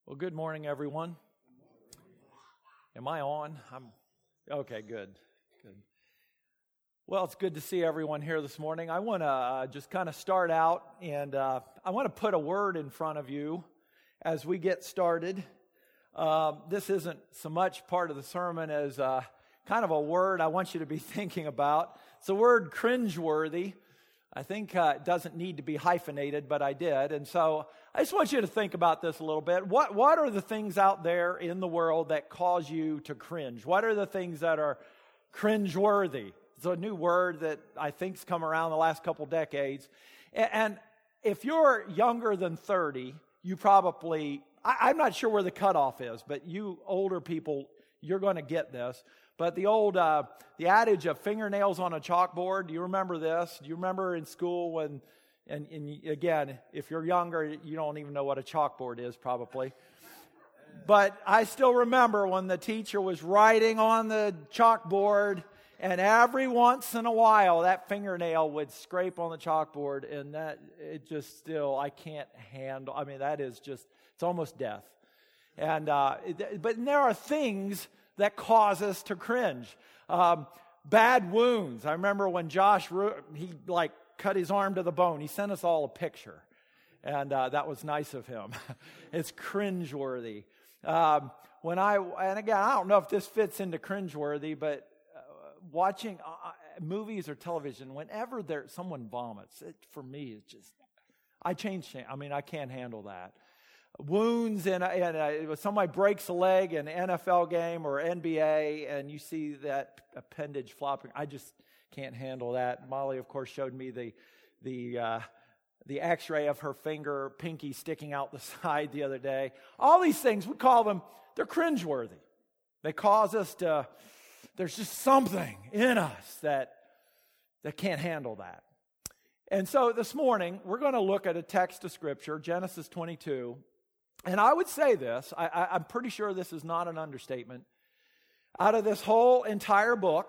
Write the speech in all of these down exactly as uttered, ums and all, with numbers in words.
Well, good morning, everyone. Am I on? I'm okay. Good, good. Well, it's good to see everyone here this morning. I want to uh, just kind of start out, and uh, I want to put a word in front of you as we get started. Um, this isn't so much part of the sermon as uh, kind of a word I want you to be thinking about. It's the word cringeworthy. I think uh, it doesn't need to be hyphenated, but I did. And so I just want you to think about this a little bit. What what are the things out there in the world that cause you to cringe? What are the things that are cringeworthy? It's a new word that I think's come around the last couple decades. And, and if you're younger than thirty, you probably, I, I'm not sure where the cutoff is, but you older people, you're going to get this. But the old, uh, the adage of fingernails on a chalkboard, do you remember this? Do you remember in school when, and, and again, if you're younger, you don't even know what a chalkboard is probably. But I still remember when the teacher was writing on the chalkboard, and every once in a while that fingernail would scrape on the chalkboard, and that, it just still, I can't handle, I mean, that is just, it's almost death. And, uh, it, but there are things that cause us to cringe. Um, bad wounds. I remember when Josh, he like cut his arm to the bone. He sent us all a picture. And uh, that was nice of him. It's cringeworthy. Um, when I, and again, I don't know if this fits into cringeworthy, but uh, watching uh, movies or television, whenever there someone vomits, it, for me, it's just, I change, I mean, I can't handle that. Wounds, and, and uh, somebody breaks a leg in an N F L game or N B A, and you see that appendage flopping. I just can't handle that. Molly, of course, showed me the the uh, the X-ray of her finger, pinky sticking out the side the other day. All these things, we call them, they're cringeworthy. They cause us to, there's just something in us that that can't handle that. And so this morning, we're going to look at a text of Scripture, Genesis twenty-two. And I would say this, I, I, I'm pretty sure this is not an understatement. Out of this whole entire book,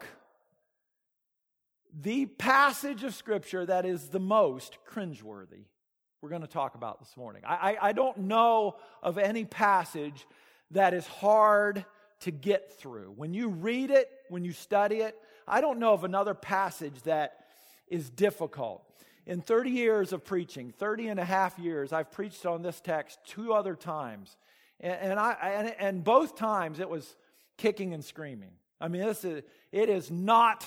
the passage of Scripture that is the most cringeworthy, we're going to talk about this morning. I, I, I don't know of any passage that is hard to get through. When you read it, when you study it, I don't know of another passage that is difficult. In thirty years of preaching, thirty and a half years, I've preached on this text two other times. And, and, I, and, and both times it was kicking and screaming. I mean, this is, it is not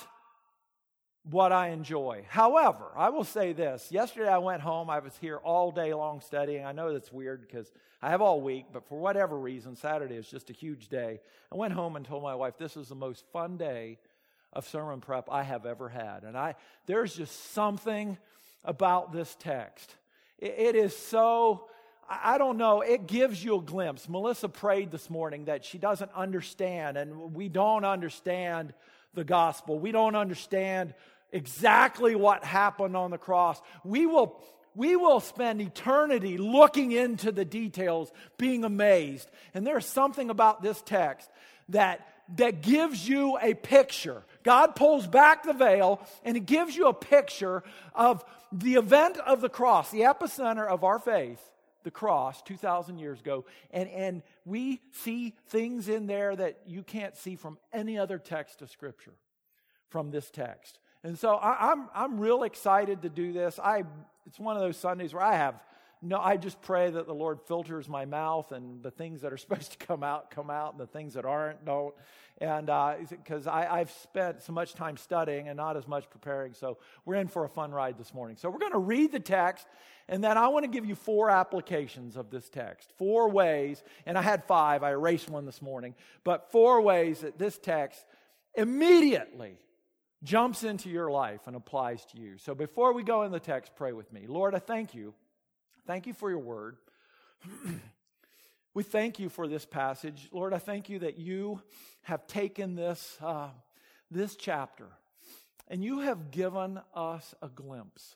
what I enjoy. However, I will say this. Yesterday I went home. I was here all day long studying. I know that's weird because I have all week, but for whatever reason, Saturday is just a huge day. I went home and told my wife, this is the most fun day of sermon prep I have ever had. And I there's just something about this text. It is so, I don't know, it gives you a glimpse. Melissa prayed this morning that she doesn't understand, and we don't understand the gospel. We don't understand exactly what happened on the cross. We will, we will spend eternity looking into the details, being amazed. And there's something about this text that that gives you a picture. God pulls back the veil and He gives you a picture of the event of the cross, the epicenter of our faith, the cross, two thousand years ago. And, and we see things in there that you can't see from any other text of Scripture, from this text. And so I, I'm I'm real excited to do this. I It's one of those Sundays where I have No, I just pray that the Lord filters my mouth, and the things that are supposed to come out, come out, and the things that aren't, don't. And because uh, I've spent so much time studying and not as much preparing, so we're in for a fun ride this morning. So we're going to read the text, and then I want to give you four applications of this text. Four ways, and I had five. I erased one this morning. But four ways that this text immediately jumps into your life and applies to you. So before we go in the text, pray with me. Lord, I thank you. Thank you for your word. We thank you for this passage. Lord, I thank you that you have taken this, uh, this chapter and you have given us a glimpse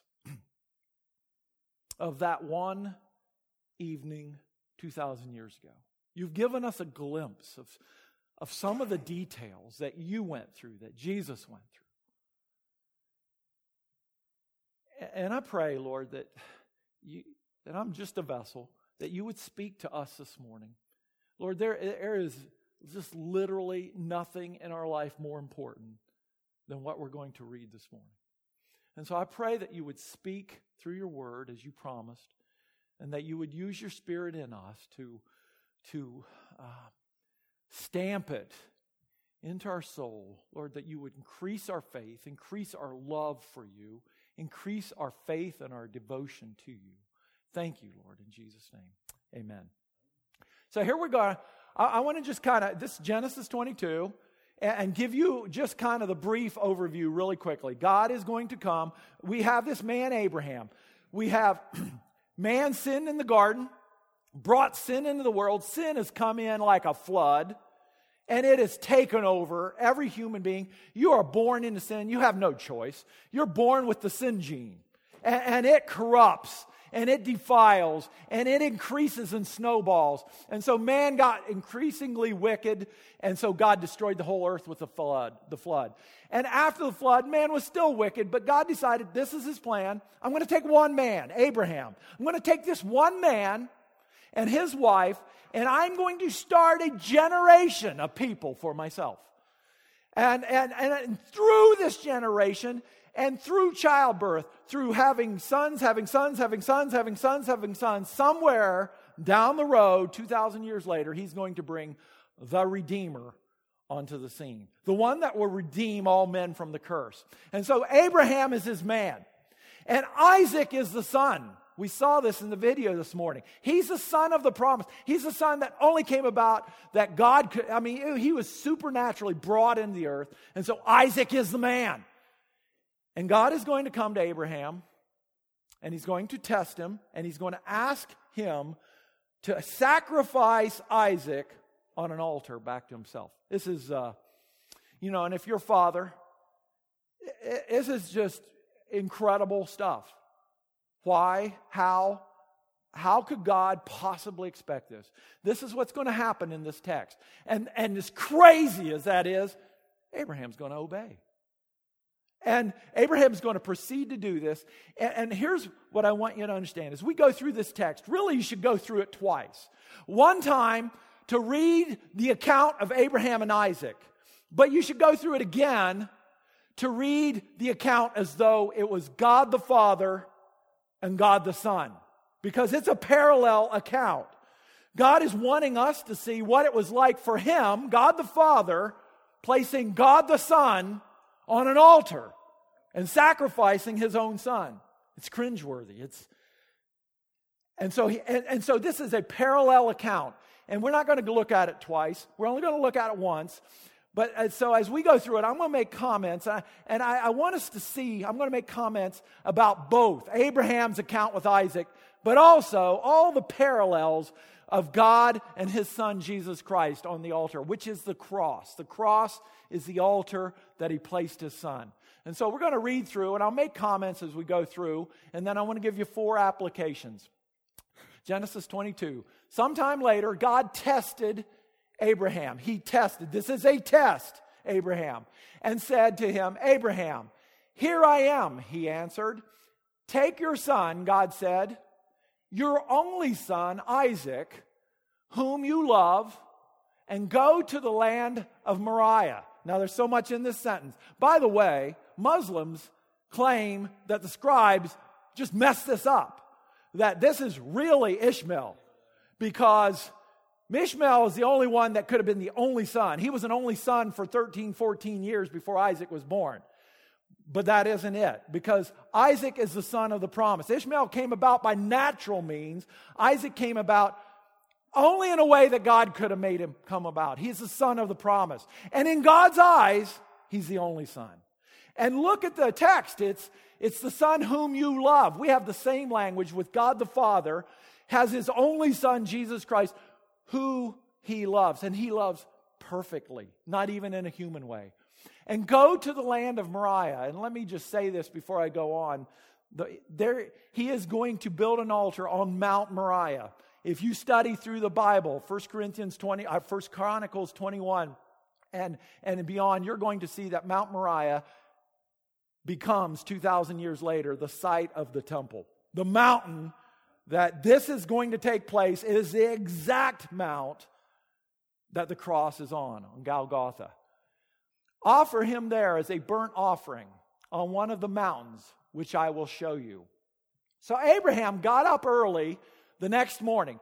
of that one evening two thousand years ago. You've given us a glimpse of, of some of the details that you went through, that Jesus went through. And I pray, Lord, that you... that I'm just a vessel, that you would speak to us this morning. Lord, there, there is just literally nothing in our life more important than what we're going to read this morning. And so I pray that you would speak through your word as you promised, and that you would use your Spirit in us to, to uh, stamp it into our soul. Lord, that you would increase our faith, increase our love for you, increase our faith and our devotion to you. Thank you, Lord, in Jesus' name. Amen. So here we go. I, I want to just kind of, this is Genesis twenty-two, and, and give you just kind of the brief overview really quickly. God is going to come. We have this man, Abraham. We have man sinned in the garden, brought sin into the world. Sin has come in like a flood, and it has taken over every human being. You are born into sin. You have no choice. You're born with the sin gene, and, and it corrupts, and it defiles, and it increases and snowballs. And so man got increasingly wicked, and so God destroyed the whole earth with the flood. The flood. And after the flood, man was still wicked, but God decided this is his plan. I'm going to take one man, Abraham. I'm going to take this one man and his wife, and I'm going to start a generation of people for myself. And, and, and through this generation, and through childbirth, through having sons, having sons, having sons, having sons, having sons, somewhere down the road, two thousand years later, he's going to bring the Redeemer onto the scene. The one that will redeem all men from the curse. And so Abraham is his man. And Isaac is the son. We saw this in the video this morning. He's the son of the promise. He's the son that only came about that God could, I mean, he was supernaturally brought into the earth. And so Isaac is the man. And God is going to come to Abraham, and he's going to test him, and he's going to ask him to sacrifice Isaac on an altar back to himself. This is, uh, you know, and if you're a father, this is just incredible stuff. Why? How? How could God possibly expect this? This is what's going to happen in this text. And, and as crazy as that is, Abraham's going to obey. And Abraham's going to proceed to do this. And, and here's what I want you to understand. As we go through this text, really you should go through it twice. One time to read the account of Abraham and Isaac. But you should go through it again to read the account as though it was God the Father and God the Son. Because it's a parallel account. God is wanting us to see what it was like for him, God the Father, placing God the Son on an altar and sacrificing his own son. It's cringeworthy. It's and so he and, and so this is a parallel account, and we're not going to look at it twice. We're only going to look at it once. But uh, so as we go through it, I'm going to make comments, and, I, and I, I want us to see. I'm going to make comments about both Abraham's account with Isaac, but also all the parallels of God and his son Jesus Christ on the altar, which is the cross. The cross is the altar that he placed his son. And so we're going to read through, and I'll make comments as we go through, and then I want to give you four applications. Genesis twenty-two. Sometime later, God tested Abraham. He tested. This is a test, Abraham. And said to him, Abraham, here I am, he answered. Take your son, God said, your only son, Isaac, whom you love, and go to the land of Moriah. Now, there's so much in this sentence. By the way, Muslims claim that the scribes just messed this up, that this is really Ishmael, because Ishmael is the only one that could have been the only son. He was an only son for thirteen, fourteen years before Isaac was born. But that isn't it, because Isaac is the son of the promise. Ishmael came about by natural means. Isaac came about only in a way that God could have made him come about. He's the son of the promise. And in God's eyes, he's the only son. And look at the text. It's, it's the son whom you love. We have the same language with God the Father, has his only son, Jesus Christ, who he loves. And he loves perfectly, not even in a human way. And go to the land of Moriah. And let me just say this before I go on. The, there, he is going to build an altar on Mount Moriah. If you study through the Bible, First Corinthians twenty, uh, First Chronicles twenty-one, and, and beyond, you're going to see that Mount Moriah becomes, two thousand years later, the site of the temple. The mountain that this is going to take place is the exact mount that the cross is on, on Golgotha. Offer him there as a burnt offering on one of the mountains, which I will show you. So Abraham got up early the next morning.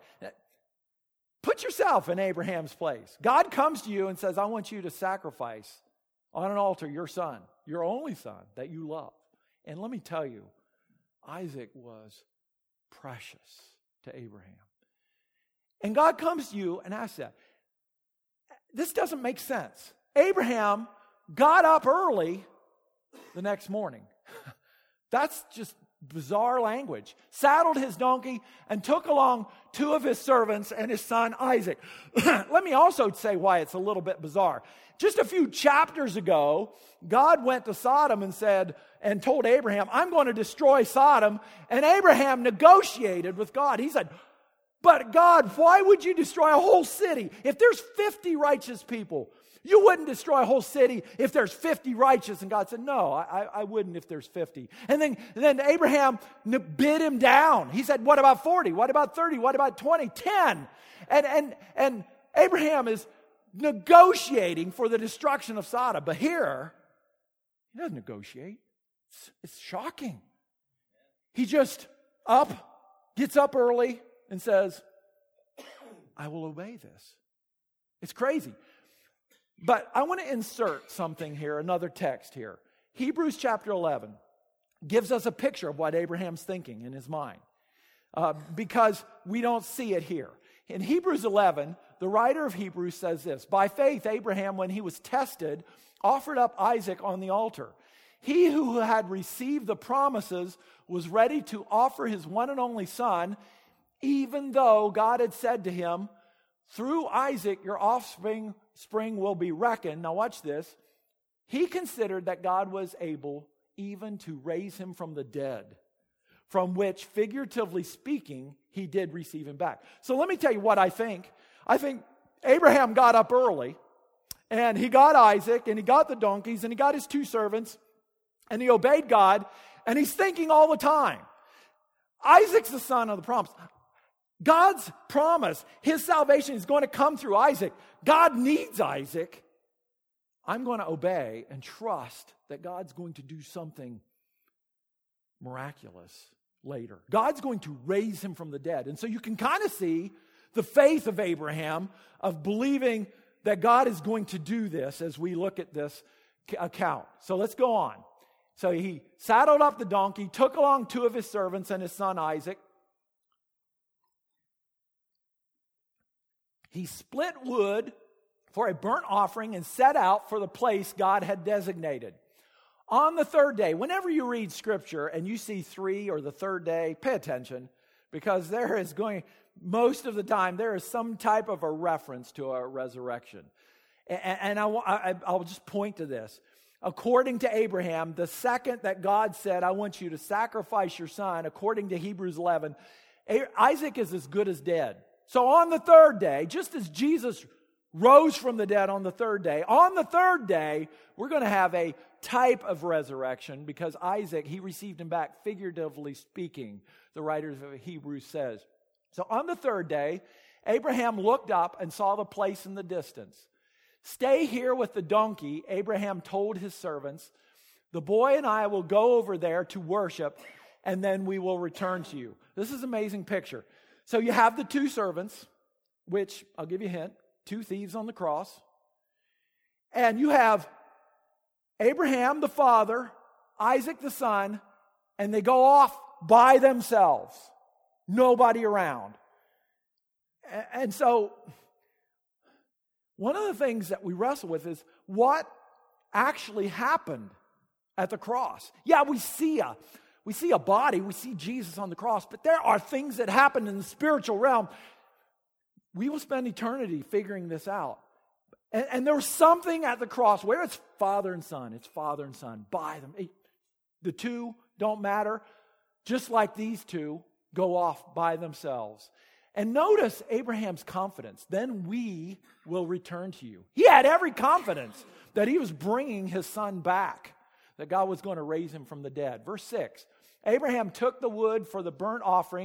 Put yourself in Abraham's place. God comes to you and says, I want you to sacrifice on an altar your son, your only son that you love. And let me tell you, Isaac was precious to Abraham. And God comes to you and asks that. This doesn't make sense. Abraham got up early the next morning. That's just bizarre language. Saddled his donkey and took along two of his servants and his son Isaac. Let me also say why it's a little bit bizarre. Just a few chapters ago, God went to Sodom and said, and told Abraham, I'm going to destroy Sodom. And Abraham negotiated with God. He said, but God, why would you destroy a whole city? If there's fifty righteous people, you wouldn't destroy a whole city if there's fifty righteous. And God said, no, I, I wouldn't if there's fifty. And then, then Abraham bid him down. He said, what about forty? What about thirty? What about twenty? ten? And, and, and Abraham is negotiating for the destruction of Sodom. But here, he doesn't negotiate. It's, it's shocking. He just up, gets up early and says, I will obey this. It's crazy. But I want to insert something here, another text here. Hebrews chapter eleven gives us a picture of what Abraham's thinking in his mind, uh, because we don't see it here. In Hebrews eleven, the writer of Hebrews says this, by faith, Abraham, when he was tested, offered up Isaac on the altar. He who had received the promises was ready to offer his one and only son, even though God had said to him, through Isaac your offspring spring will be reckoned. Now watch this. He considered that God was able even to raise him from the dead, from which, figuratively speaking, he did receive him back. So let me tell you what I think. I think Abraham got up early, and he got Isaac, and he got the donkeys, and he got his two servants, and he obeyed God, and he's thinking all the time, Isaac's the son of the promise. God's promise, his salvation is going to come through Isaac. God needs Isaac. I'm going to obey and trust that God's going to do something miraculous later. God's going to raise him from the dead. And so you can kind of see the faith of Abraham of believing that God is going to do this as we look at this account. So let's go on. So he saddled up the donkey, took along two of his servants and his son Isaac. He split wood for a burnt offering and set out for the place God had designated. On the third day, whenever you read Scripture and you see three or the third day, pay attention, because there is going, most of the time, there is some type of a reference to a resurrection. And, and I, I, I'll just point to this. According to Abraham, the second that God said, I want you to sacrifice your son, according to Hebrews eleven, Isaac is as good as dead. So on the third day, just as Jesus rose from the dead on the third day, on the third day, we're going to have a type of resurrection because Isaac, he received him back, figuratively speaking, the writer of Hebrews says. So on the third day, Abraham looked up and saw the place in the distance. Stay here with the donkey, Abraham told his servants. The boy and I will go over there to worship, and then we will return to you. This is an amazing picture. So you have the two servants, which, I'll give you a hint, two thieves on the cross. And you have Abraham the father, Isaac the son, and they go off by themselves. Nobody around. And so, one of the things that we wrestle with is what actually happened at the cross. Yeah, we see a We see a body, we see Jesus on the cross, but there are things that happen in the spiritual realm. We will spend eternity figuring this out. And, and there was something at the cross where it's father and son. It's father and son by them. The two don't matter, just like these two go off by themselves. And notice Abraham's confidence. Then we will return to you. He had every confidence that he was bringing his son back, that God was going to raise him from the dead. Verse six, Abraham took the wood for the burnt offering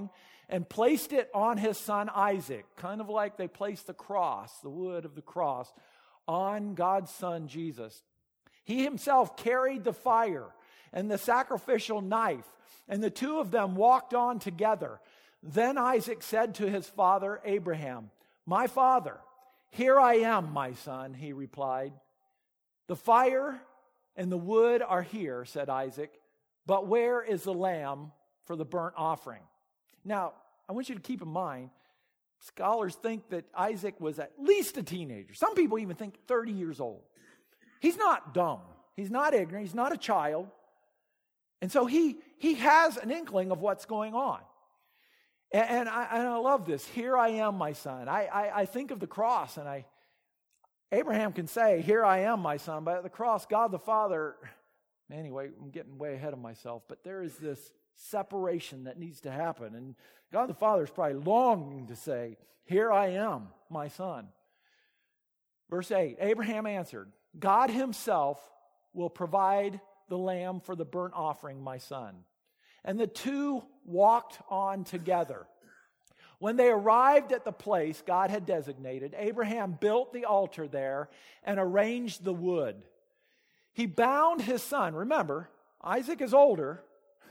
and placed it on his son Isaac, kind of like they placed the cross, the wood of the cross, on God's son Jesus. He himself carried the fire and the sacrificial knife, and the two of them walked on together. Then Isaac said to his father Abraham, "My father." "Here I am, my son," he replied. "The fire and the wood are here," said Isaac, "but where is the lamb for the burnt offering?" Now, I want you to keep in mind, scholars think that Isaac was at least a teenager. Some people even think thirty years old. He's not dumb. He's not ignorant. He's not a child. And so he, he has an inkling of what's going on. And, and, I, and I love this. "Here I am, my son." I, I, I think of the cross, and I Abraham can say, "Here I am, my son." But at the cross, God the Father, anyway, I'm getting way ahead of myself, but there is this separation that needs to happen. And God the Father is probably longing to say, "Here I am, my son." Verse eight, Abraham answered, "God himself will provide the lamb for the burnt offering, my son." And the two walked on together. When they arrived at the place God had designated, Abraham built the altar there and arranged the wood. He bound his son. Remember, Isaac is older.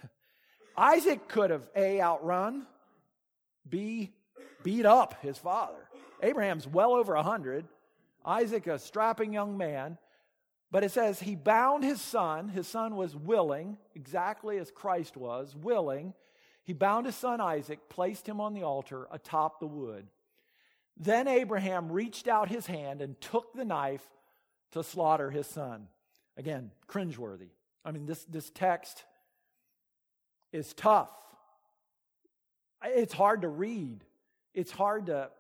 Isaac could have A, outrun, B, beat up his father. Abraham's well over a hundred. Isaac, a strapping young man. But it says he bound his son. His son was willing, exactly as Christ was, willing. He bound his son Isaac, placed him on the altar atop the wood. Then Abraham reached out his hand and took the knife to slaughter his son. Again, cringeworthy. I mean, this, this text is tough. It's hard to read. It's hard to,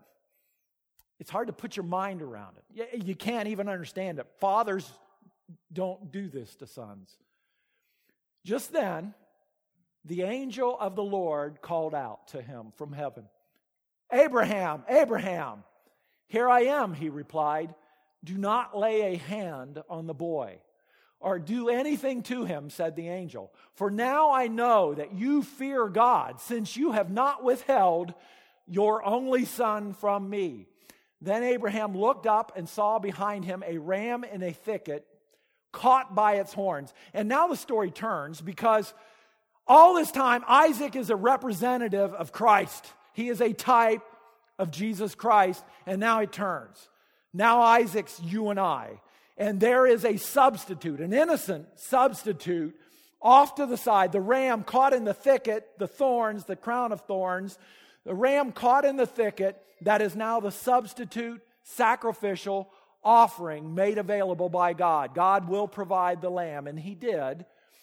it's hard to put your mind around it. You can't even understand it. Fathers don't do this to sons. Just then, the angel of the Lord called out to him from heaven, "Abraham, Abraham." "Here I am," he replied. "Do not lay a hand on the boy or do anything to him," said the angel. "For now I know that you fear God, since you have not withheld your only son from me." Then Abraham looked up and saw behind him a ram in a thicket, caught by its horns. And now the story turns, because all this time Isaac is a representative of Christ. He is a type of Jesus Christ. And now it turns. Now Isaac's you and I. And there is a substitute, an innocent substitute, off to the side. The ram caught in the thicket, the thorns, the crown of thorns. The ram caught in the thicket, that is now the substitute sacrificial offering made available by God. God will provide the lamb, and he did,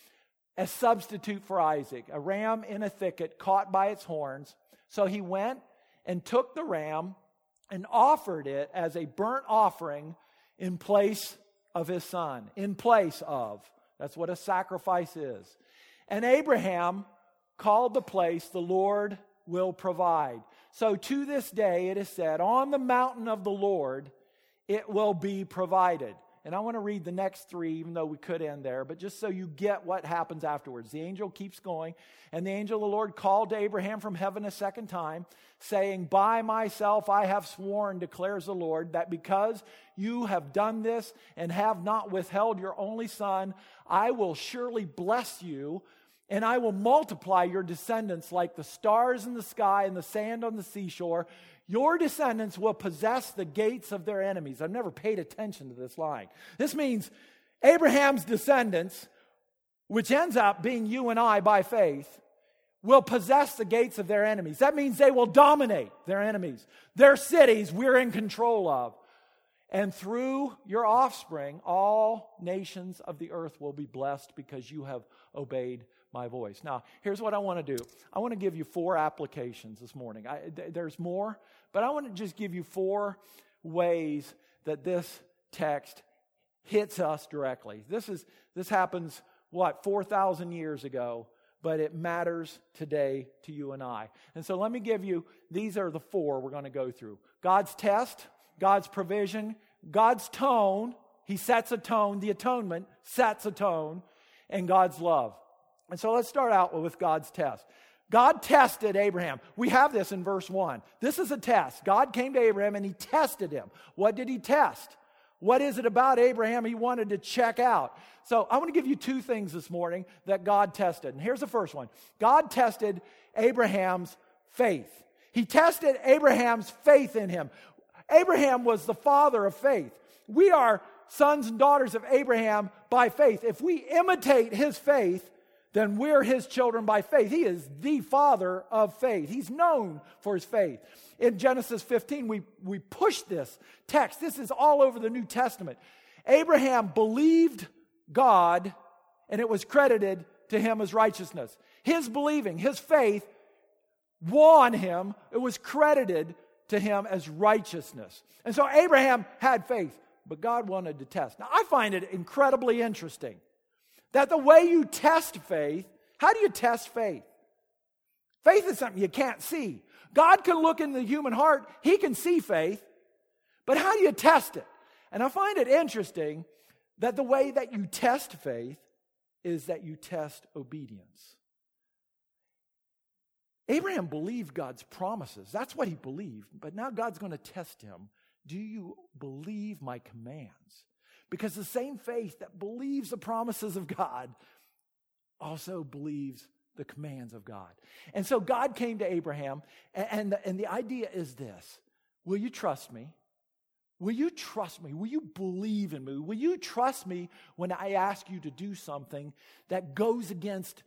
as substitute for Isaac. A ram in a thicket caught by its horns. So he went and took the ram and offered it as a burnt offering in place of his son. In place of. That's what a sacrifice is. And Abraham called the place, "The Lord will provide." So to this day it is said, "On the mountain of the Lord it will be provided." And I want to read the next three, even though we could end there, but just so you get what happens afterwards. The angel keeps going, and the angel of the Lord called to Abraham from heaven a second time, saying, "By myself I have sworn, declares the Lord, that because you have done this and have not withheld your only son, I will surely bless you, and I will multiply your descendants like the stars in the sky and the sand on the seashore. Your descendants will possess the gates of their enemies." I've never paid attention to this line. This means Abraham's descendants, which ends up being you and I by faith, will possess the gates of their enemies. That means they will dominate their enemies. Their cities we're in control of. And through your offspring, all nations of the earth will be blessed because you have obeyed my voice. Now, here's what I want to do. I want to give you four applications this morning. I, th- there's more, but I want to just give you four ways that this text hits us directly. This is this happens, what, four thousand years ago, but it matters today to you and I. And so let me give you, these are the four we're going to go through. God's test, God's provision, God's tone, he sets a tone, the atonement sets a tone, and God's love. And so let's start out with God's test. God tested Abraham. We have this in verse one. This is a test. God came to Abraham and he tested him. What did he test? What is it about Abraham he wanted to check out? So I want to give you two things this morning that God tested. And here's the first one. God tested Abraham's faith. He tested Abraham's faith in him. Abraham was the father of faith. We are sons and daughters of Abraham by faith. If we imitate his faith, then we're his children by faith. He is the father of faith. He's known for his faith. In Genesis fifteen, we, we push this text. This is all over the New Testament. Abraham believed God, and it was credited to him as righteousness. His believing, his faith won him. It was credited to him as righteousness. And so Abraham had faith, but God wanted to test. Now, I find it incredibly interesting that the way you test faith, how do you test faith? Faith is something you can't see. God can look in the human heart. He can see faith. But how do you test it? And I find it interesting that the way that you test faith is that you test obedience. Abraham believed God's promises. That's what he believed. But now God's going to test him. Do you believe my commands? Because the same faith that believes the promises of God also believes the commands of God. And so God came to Abraham, and, and, the, and the idea is this. Will you trust me? Will you trust me? Will you believe in me? Will you trust me when I ask you to do something that goes against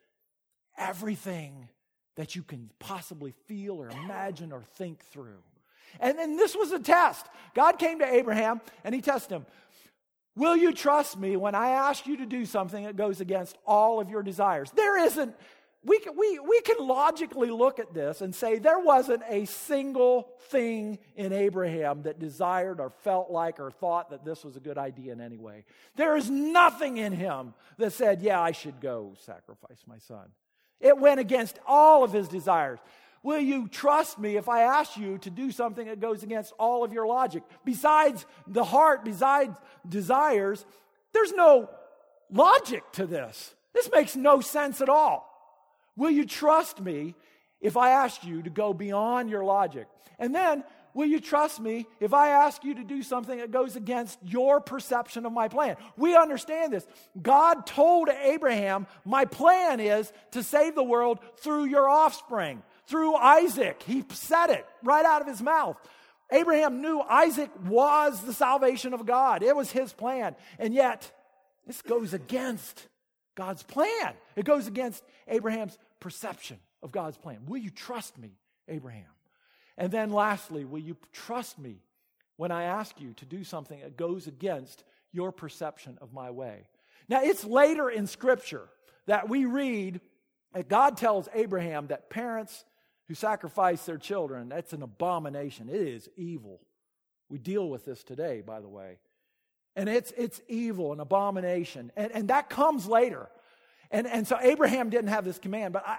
everything that you can possibly feel or imagine or think through? And then this was a test. God came to Abraham, and he tested him. Will you trust me when I ask you to do something that goes against all of your desires? There isn't, we can, we, we can logically look at this and say there wasn't a single thing in Abraham that desired or felt like or thought that this was a good idea in any way. There is nothing in him that said, yeah, I should go sacrifice my son. It went against all of his desires. Will you trust me if I ask you to do something that goes against all of your logic? Besides the heart, besides desires, there's no logic to this. This makes no sense at all. Will you trust me if I ask you to go beyond your logic? And then, will you trust me if I ask you to do something that goes against your perception of my plan? We understand this. God told Abraham, my plan is to save the world through your offspring. Through Isaac. He said it right out of his mouth. Abraham knew Isaac was the salvation of God. It was his plan. And yet, this goes against God's plan. It goes against Abraham's perception of God's plan. Will you trust me, Abraham? And then lastly, will you trust me when I ask you to do something that goes against your perception of my way? Now, it's later in Scripture that we read that God tells Abraham that parents who sacrifice their children, that's an abomination. It is evil. We deal with this today, by the way. And it's it's evil, an abomination. And, and that comes later. And, and so Abraham didn't have this command, but I,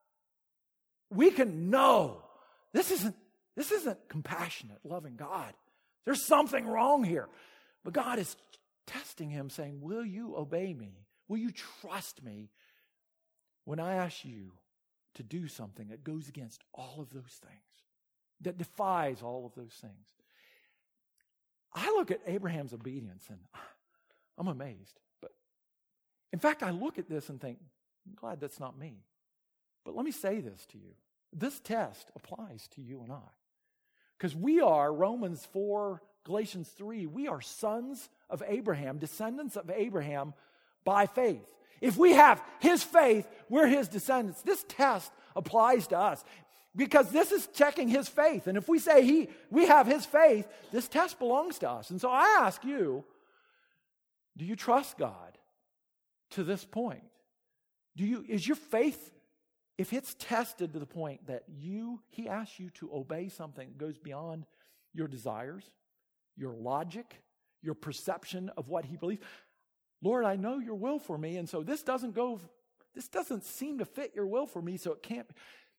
we can know this isn't, this isn't compassionate, loving God. There's something wrong here. But God is testing him, saying, will you obey me? Will you trust me when I ask you to do something that goes against all of those things, that defies all of those things? I look at Abraham's obedience and I'm amazed. But in fact, I look at this and think, I'm glad that's not me. But let me say this to you. This test applies to you and I. Because we are, Romans four, Galatians three, we are sons of Abraham, descendants of Abraham by faith. If we have his faith, we're his descendants. This test applies to us because this is checking his faith. And if we say he, we have his faith, this test belongs to us. And so I ask you, do you trust God to this point? Do you, is your faith, if it's tested to the point that you, he asks you to obey something that goes beyond your desires, your logic, your perception of what he believes, Lord, I know your will for me, and so this doesn't go, this doesn't seem to fit your will for me, so it can't.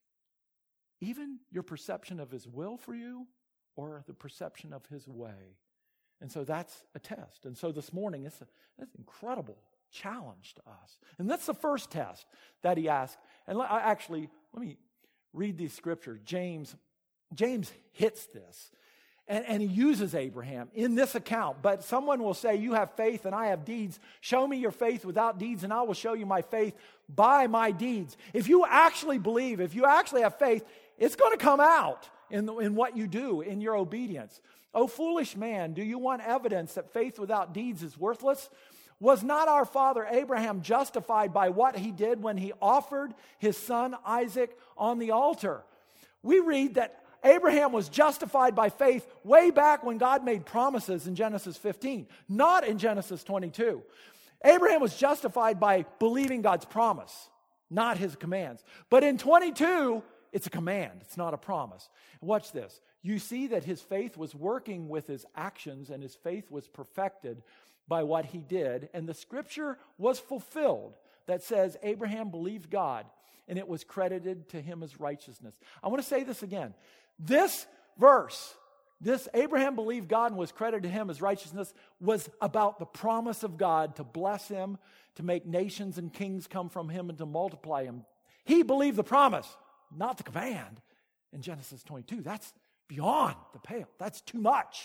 Even your perception of his will for you or the perception of his way. And so that's a test. And so this morning, it's, a, it's an incredible challenge to us. And that's the first test that he asked. And I actually, let me read these scriptures, James, James hits this. And, and he uses Abraham in this account. But someone will say, you have faith and I have deeds. Show me your faith without deeds and I will show you my faith by my deeds. If you actually believe, if you actually have faith, it's going to come out in, the, in what you do, in your obedience. O foolish man, do you want evidence that faith without deeds is worthless? Was not our father Abraham justified by what he did when he offered his son Isaac on the altar? We read that Abraham was justified by faith way back when God made promises in Genesis fifteen, not in Genesis twenty-two. Abraham was justified by believing God's promise, not his commands. But in twenty-two, it's a command. It's not a promise. Watch this. You see that his faith was working with his actions and his faith was perfected by what he did. And the scripture was fulfilled that says Abraham believed God and it was credited to him as righteousness. I want to say this again. This verse, this Abraham believed God and was credited to him as righteousness, was about the promise of God to bless him, to make nations and kings come from him, and to multiply him. He believed the promise, not the command in Genesis twenty-two. That's beyond the pale. That's too much.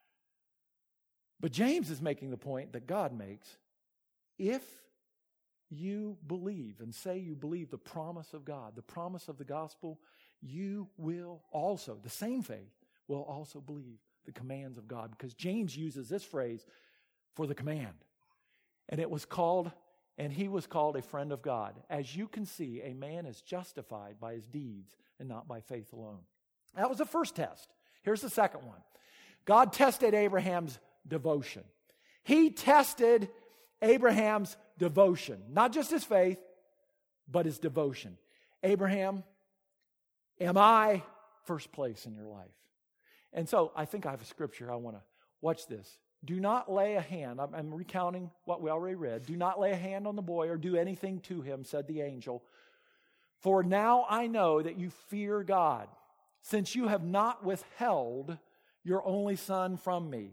But James is making the point that God makes. If you believe and say you believe the promise of God, the promise of the gospel, you will also, the same faith, will also believe the commands of God. Because James uses this phrase for the command. And it was called, and he was called a friend of God. As you can see, a man is justified by his deeds and not by faith alone. That was the first test. Here's the second one. God tested Abraham's devotion. He tested Abraham's devotion. Not just his faith, but his devotion. Abraham, am I first place in your life? And so I think I have a scripture I want to watch this. Do not lay a hand. I'm, I'm recounting what we already read. Do not lay a hand on the boy or do anything to him, said the angel. For now I know that you fear God, since you have not withheld your only son from me.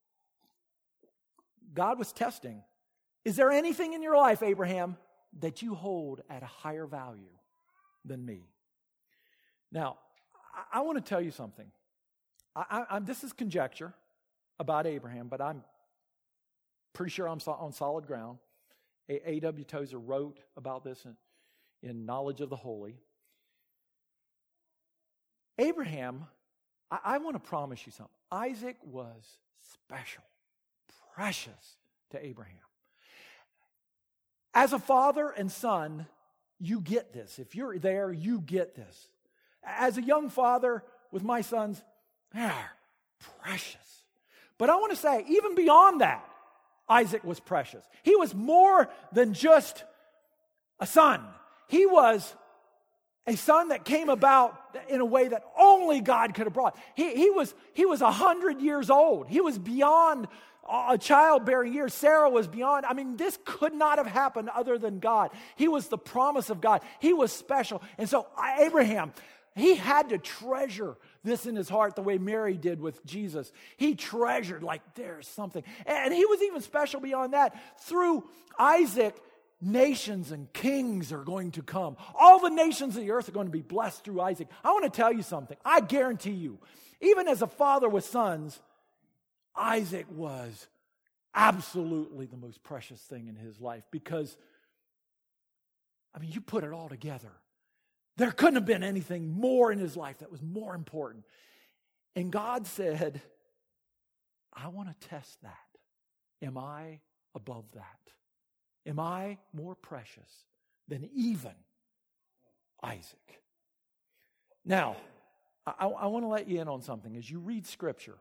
God was testing. Is there anything in your life, Abraham, that you hold at a higher value than me? Now, I, I want to tell you something. I, I, I'm, this is conjecture about Abraham, but I'm pretty sure I'm so, on solid ground. A W Tozer wrote about this in, in Knowledge of the Holy. Abraham, I, I want to promise you something. Isaac was special, precious to Abraham. As a father and son, you get this. If you're there, you get this. As a young father with my sons, they're precious. But I want to say, even beyond that, Isaac was precious. He was more than just a son. He was a son that came about in a way that only God could have brought. He, he was he was one hundred years old. He was beyond a childbearing years. Sarah was beyond. I mean, this could not have happened other than God. He was the promise of God. He was special. And so Abraham, he had to treasure this in his heart the way Mary did with Jesus. He treasured like there's something. And he was even special beyond that. Through Isaac, nations and kings are going to come. All the nations of the earth are going to be blessed through Isaac. I want to tell you something. I guarantee you, even as a father with sons, Isaac was absolutely the most precious thing in his life because, I mean, you put it all together. There couldn't have been anything more in his life that was more important. And God said, I want to test that. Am I above that? Am I more precious than even Isaac? Now, I, I want to let you in on something. As you read Scripture,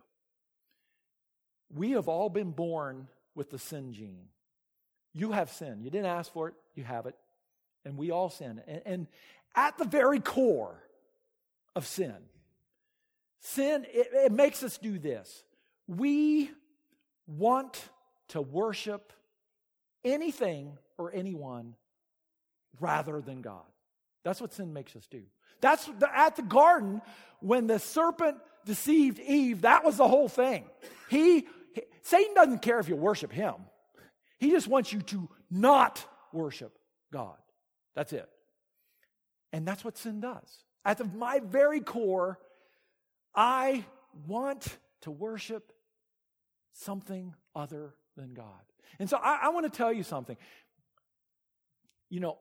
we have all been born with the sin gene. You have sin. You didn't ask for it. You have it. And we all sin. And, and at the very core of sin, sin, it, it makes us do this. We want to worship anything or anyone rather than God. That's what sin makes us do. That's the, at the garden, when the serpent deceived Eve, that was the whole thing. He, he Satan doesn't care if you worship him. He just wants you to not worship God. That's it. And that's what sin does. At the, my very core, I want to worship something other than God. And so I, I want to tell you something. You know,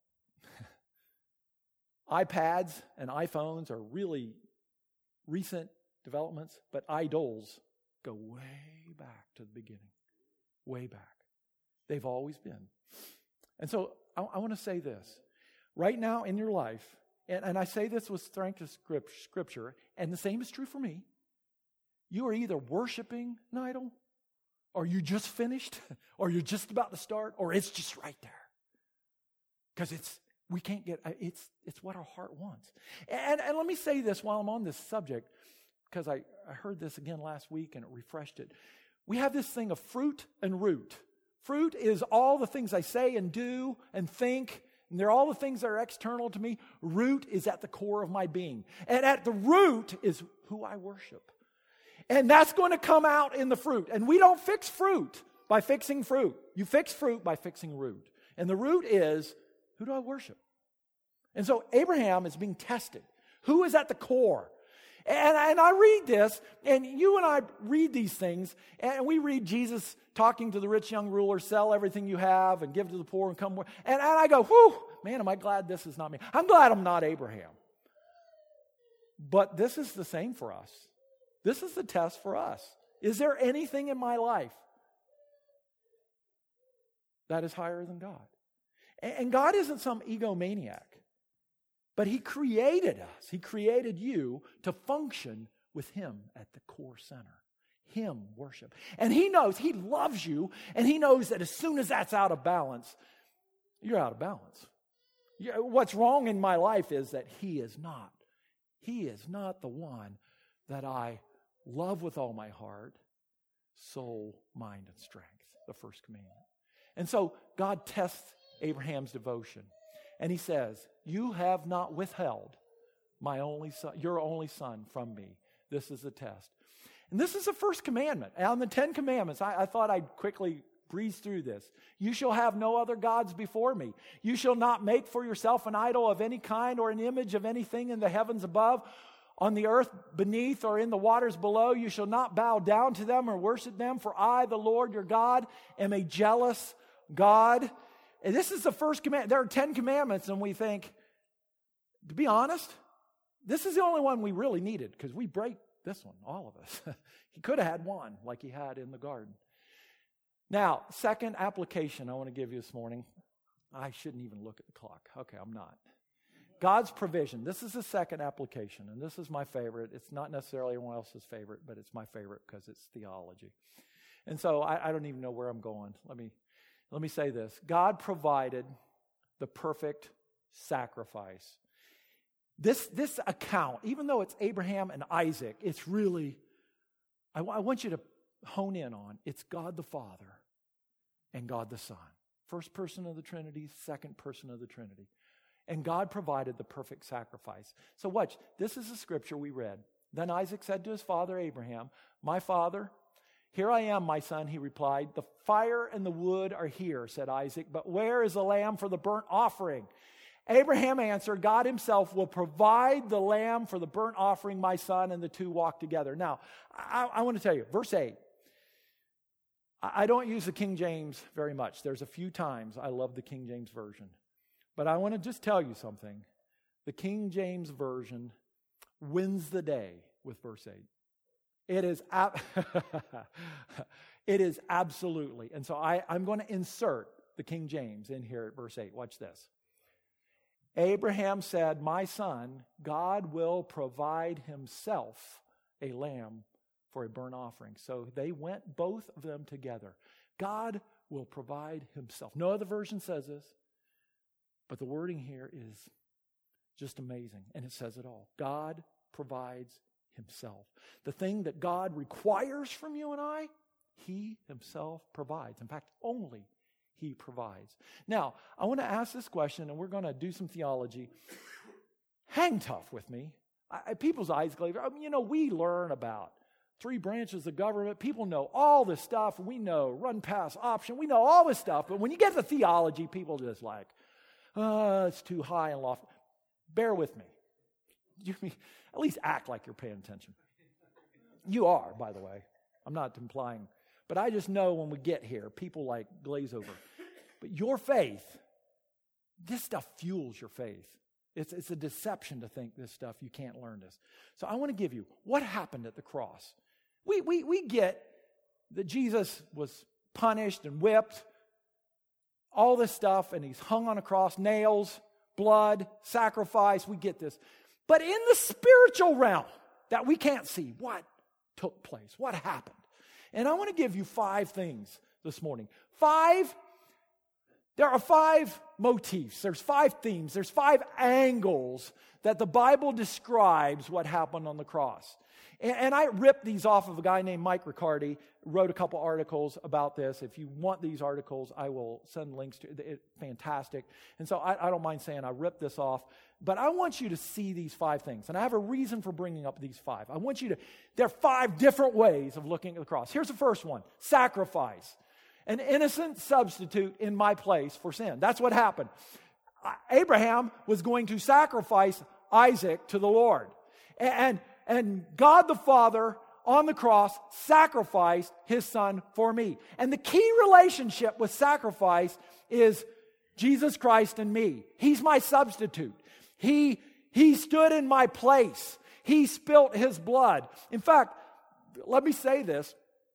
iPads and iPhones are really recent developments, but idols go way back to the beginning. Way back. They've always been. And so I, I want to say this. Right now in your life, and, and I say this with strength of Scripture, and the same is true for me, you are either worshiping an idol, or you just finished, or you're just about to start, or it's just right there. Because it's we can't get it's it's what our heart wants. And and let me say this while I'm on this subject, because I, I heard this again last week and it refreshed it. We have this thing of fruit and root. Fruit is all the things I say and do and think, and they're all the things that are external to me. Root is at the core of my being. And at the root is who I worship. And that's going to come out in the fruit. And we don't fix fruit by fixing fruit. You fix fruit by fixing root. And the root is, who do I worship? And so Abraham is being tested. Who is at the core? And, and I read this, and you and I read these things, and we read Jesus talking to the rich young ruler, sell everything you have and give to the poor and come. And, and I go, whew, man, am I glad this is not me. I'm glad I'm not Abraham. But this is the same for us. This is the test for us. Is there anything in my life that is higher than God? And God isn't some egomaniac, but He created us. He created you to function with Him at the core center. Him worship. And He knows, He loves you, and He knows that as soon as that's out of balance, you're out of balance. What's wrong in my life is that He is not. He is not the one that I love with all my heart, soul, mind, and strength. The first commandment. And so God tests Abraham's devotion. And He says, you have not withheld my only son, your only son from me. This is a test. And this is the first commandment. And on the Ten Commandments, I, I thought I'd quickly breeze through this. You shall have no other gods before me. You shall not make for yourself an idol of any kind or an image of anything in the heavens above, on the earth beneath, or in the waters below. You shall not bow down to them or worship them, for I, the Lord your God, am a jealous God. And this is the first command. There are ten commandments, and we think, to be honest, this is the only one we really needed, because we break this one, all of us. He could have had one, like He had in the garden. Now, second application I want to give you this morning. I shouldn't even look at the clock. Okay, I'm not. God's provision. This is the second application, and this is my favorite. It's not necessarily everyone else's favorite, but it's my favorite because it's theology. And so I, I don't even know where I'm going. Let me let me say this. God provided the perfect sacrifice. This, this account, even though it's Abraham and Isaac, it's really, I, I want you to hone in on, it's God the Father and God the Son. First person of the Trinity, second person of the Trinity. And God provided the perfect sacrifice. So watch, this is the scripture we read. Then Isaac said to his father Abraham, my father, here I am, my son, he replied. The fire and the wood are here, said Isaac, but where is the lamb for the burnt offering? Abraham answered, God Himself will provide the lamb for the burnt offering, my son, and the two walked together. Now, I, I want to tell you, verse eight. I, I don't use the King James very much. There's a few times I love the King James Version. But I want to just tell you something. The King James Version wins the day with verse eight. It is, ab- it is absolutely. And so I, I'm going to insert the King James in here at verse eight. Watch this. Abraham said, my son, God will provide Himself a lamb for a burnt offering. So they went, both of them together. God will provide Himself. No other version says this. But the wording here is just amazing, and it says it all. God provides Himself. The thing that God requires from you and I, He Himself provides. In fact, only He provides. Now, I want to ask this question, and we're going to do some theology. Hang tough with me. I, people's eyes glaze. I mean, you know, we learn about three branches of government. People know all this stuff. We know run, pass, option. We know all this stuff. But when you get to theology, people just like, oh, it's too high and lofty. Bear with me. you at least act like you're paying attention. You are, by the way. I'm not implying. But I just know when we get here, people like glaze over. But your faith, this stuff fuels your faith. It's, it's a deception to think this stuff, you can't learn this. So I want to give you, what happened at the cross? We, we, we get that Jesus was punished and whipped, all this stuff, and he's hung on a cross, nails, blood, sacrifice, we get this. But in the spiritual realm that we can't see, what took place? What happened? And I want to give you five things this morning. Five, there are five motifs, there's five themes, there's five angles that the Bible describes what happened on the cross. And, and I ripped these off of a guy named Mike Riccardi, wrote a couple articles about this. If you want these articles, I will send links to it. It's fantastic. And so I, I don't mind saying I ripped this off. But I want you to see these five things. And I have a reason for bringing up these five. I want you to, there are five different ways of looking at the cross. Here's the first one, sacrifice. An innocent substitute in my place for sin. That's what happened. Abraham was going to sacrifice Isaac to the Lord. And, and God the Father on the cross sacrificed his son for me. And the key relationship with sacrifice is Jesus Christ and me. He's my substitute. He, he stood in my place. He spilt his blood. In fact, let me say this.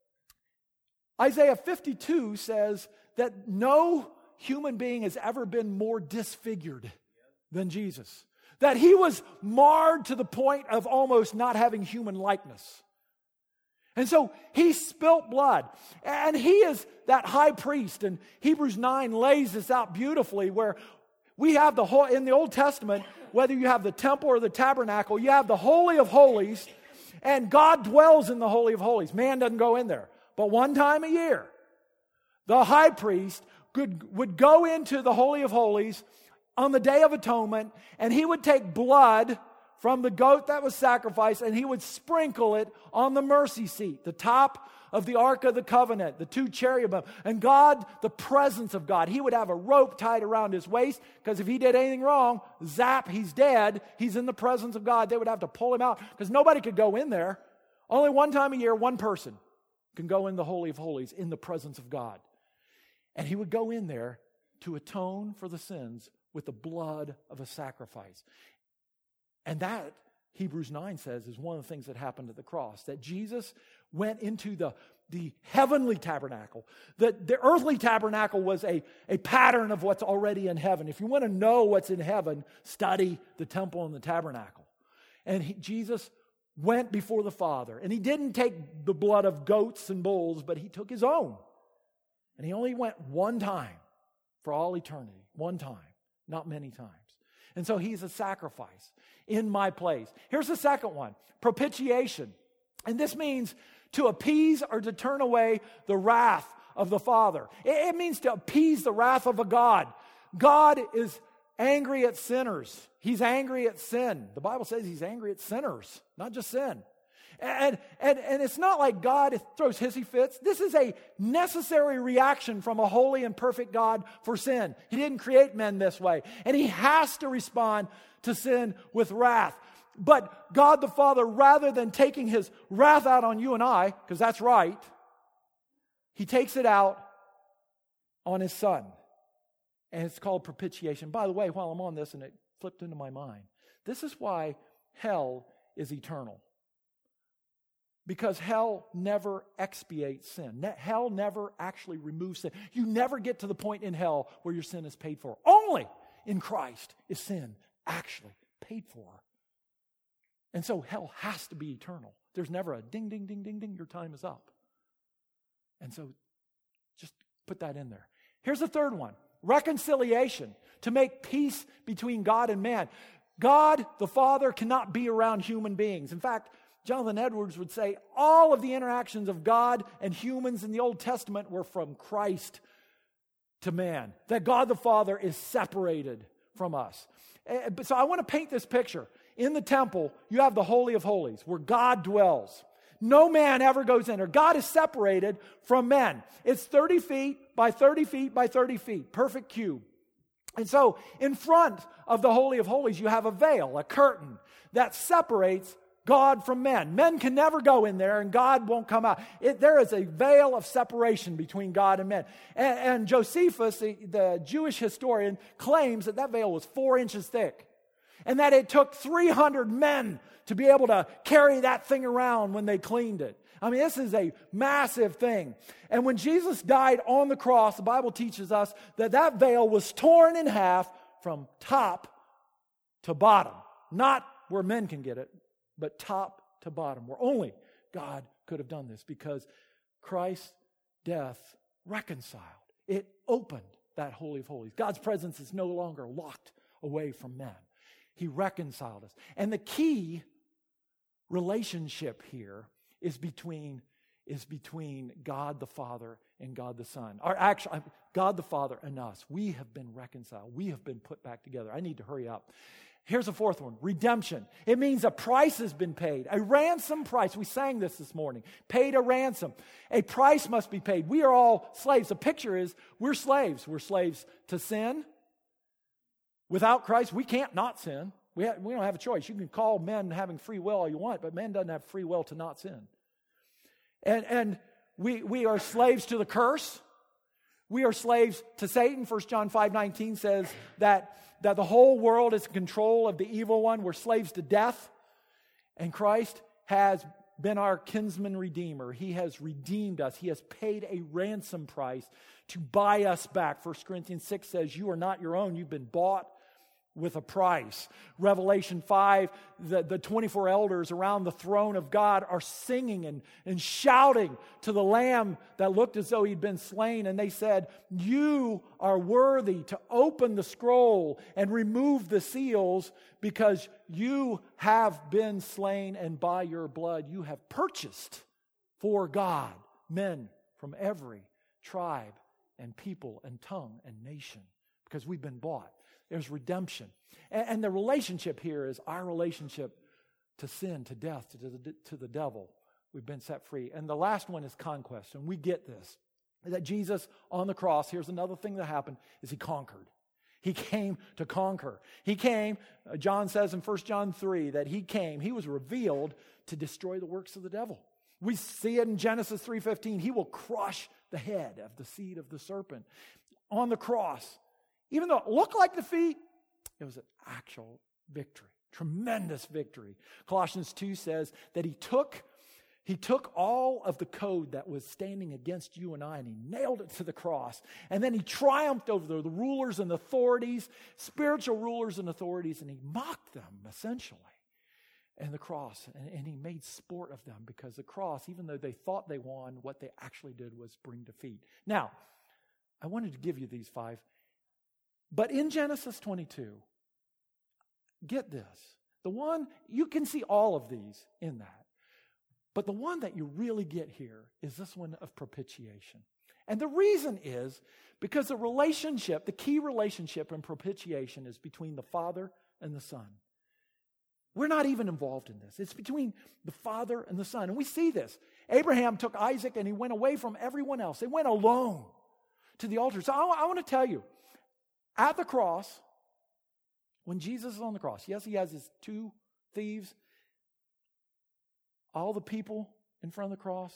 Isaiah fifty-two says that no human being has ever been more disfigured than Jesus. That he was marred to the point of almost not having human likeness. And so he spilt blood. And he is that high priest. And Hebrews nine lays this out beautifully, where we have the whole, in the Old Testament, whether you have the temple or the tabernacle, you have the Holy of Holies, and God dwells in the Holy of Holies. Man doesn't go in there. But one time a year, the high priest could, would go into the Holy of Holies on the Day of Atonement, and he would take blood from the goat that was sacrificed, and he would sprinkle it on the mercy seat, the top of the Ark of the Covenant, the two cherubim. And God, the presence of God, he would have a rope tied around his waist, because if he did anything wrong, zap, he's dead. He's in the presence of God. They would have to pull him out, because nobody could go in there. Only one time a year, one person can go in the Holy of Holies in the presence of God. And he would go in there to atone for the sins with the blood of a sacrifice. And that, Hebrews nine says, is one of the things that happened at the cross. That Jesus went into the, the heavenly tabernacle. The, the earthly tabernacle was a, a pattern of what's already in heaven. If you want to know what's in heaven, study the temple and the tabernacle. And he, Jesus went before the Father. And he didn't take the blood of goats and bulls, but he took his own. And he only went one time for all eternity. One time, not many times. And so he's a sacrifice in my place. Here's the second one, propitiation. And this means to appease or to turn away the wrath of the Father. It means to appease the wrath of a God. God is angry at sinners. He's angry at sin. The Bible says he's angry at sinners, not just sin. And, and, and it's not like God throws hissy fits. This is a necessary reaction from a holy and perfect God for sin. He didn't create men this way. And he has to respond to sin with wrath. But God the Father, rather than taking his wrath out on you and I, because that's right, he takes it out on his Son. And it's called propitiation. By the way, while I'm on this, and it flipped into my mind, this is why hell is eternal. Because hell never expiates sin. Ne- hell never actually removes sin. You never get to the point in hell where your sin is paid for. Only in Christ is sin actually paid for. And so hell has to be eternal. There's never a ding, ding, ding, ding, ding, your time is up. And so just put that in there. Here's the third one, reconciliation, to make peace between God and man. God, the Father, cannot be around human beings. In fact, Jonathan Edwards would say all of the interactions of God and humans in the Old Testament were from Christ to man. That God the Father is separated from us. So I want to paint this picture. In the temple, you have the Holy of Holies, where God dwells. No man ever goes in there. God is separated from men. It's thirty feet by thirty feet by thirty feet. Perfect cube. And so in front of the Holy of Holies, you have a veil, a curtain that separates God from men. Men can never go in there and God won't come out. It, there is a veil of separation between God and men. And, and Josephus, the, the Jewish historian, claims that that veil was four inches thick. And that it took three hundred men to be able to carry that thing around when they cleaned it. I mean, this is a massive thing. And when Jesus died on the cross, the Bible teaches us that that veil was torn in half from top to bottom. Not where men can get it, but top to bottom, where only God could have done this, because Christ's death reconciled. It opened that Holy of Holies. God's presence is no longer locked away from men. He reconciled us. And the key relationship here is between, is between God the Father and God the Son. Or actually, God the Father and us. We have been reconciled. We have been put back together. I need to hurry up. Here's a fourth one, redemption. It means a price has been paid, a ransom price. We sang this this morning, paid a ransom. A price must be paid. We are all slaves. The picture is we're slaves. We're slaves to sin. Without Christ, we can't not sin. We, ha- we don't have a choice. You can call men having free will all you want, but men doesn't have free will to not sin. And, and we, we are slaves to the curse. We are slaves to Satan. First John five nineteen says that, that the whole world is in control of the evil one. We're slaves to death. And Christ has been our kinsman redeemer. He has redeemed us. He has paid a ransom price to buy us back. First Corinthians six says, you are not your own. You've been bought with a price. Revelation five, the, the twenty-four elders around the throne of God are singing and, and shouting to the Lamb that looked as though he'd been slain. And they said, you are worthy to open the scroll and remove the seals, because you have been slain, and by your blood you have purchased for God men from every tribe and people and tongue and nation, because we've been bought. There's redemption. And, and the relationship here is our relationship to sin, to death, to the, to the devil. We've been set free. And the last one is conquest. And we get this, that Jesus on the cross, here's another thing that happened, is he conquered. He came to conquer. He came, uh, John says in First John three, that he came, he was revealed to destroy the works of the devil. We see it in Genesis three fifteen. He will crush the head of the seed of the serpent. On the cross, even though it looked like defeat, it was an actual victory, tremendous victory. Colossians two says that he took, he took all of the code that was standing against you and I, and he nailed it to the cross. And then he triumphed over the, the rulers and authorities, spiritual rulers and authorities, and he mocked them, essentially, and the cross. And, and he made sport of them, because the cross, even though they thought they won, what they actually did was bring defeat. Now, I wanted to give you these five. But in Genesis twenty-two, get this. The one, you can see all of these in that. But the one that you really get here is this one of propitiation. And the reason is because the relationship, the key relationship in propitiation is between the Father and the Son. We're not even involved in this. It's between the Father and the Son. And we see this. Abraham took Isaac and he went away from everyone else. They went alone to the altar. So I, I want to tell you, at the cross, when Jesus is on the cross, yes, he has his two thieves, all the people in front of the cross.